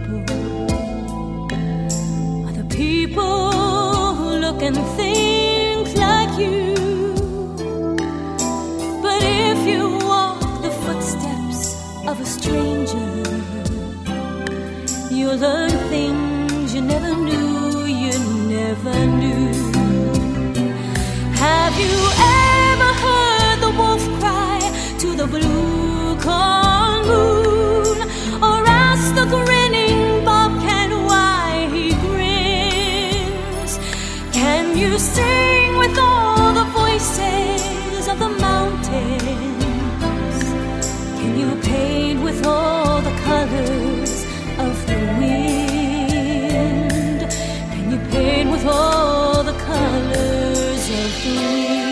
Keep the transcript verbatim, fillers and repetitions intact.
people are the people who look and think like you. But if you walk the footsteps of a stranger, you'll learn things you never knew, you never knew. Have you ever heard the wolf cry to the blue corn moon, or ask the grinning bobcat why he grins? Can you sing with all the voices of the mountains? Can you paint with all the colors of the wind? Can you paint with all the colors of the wind?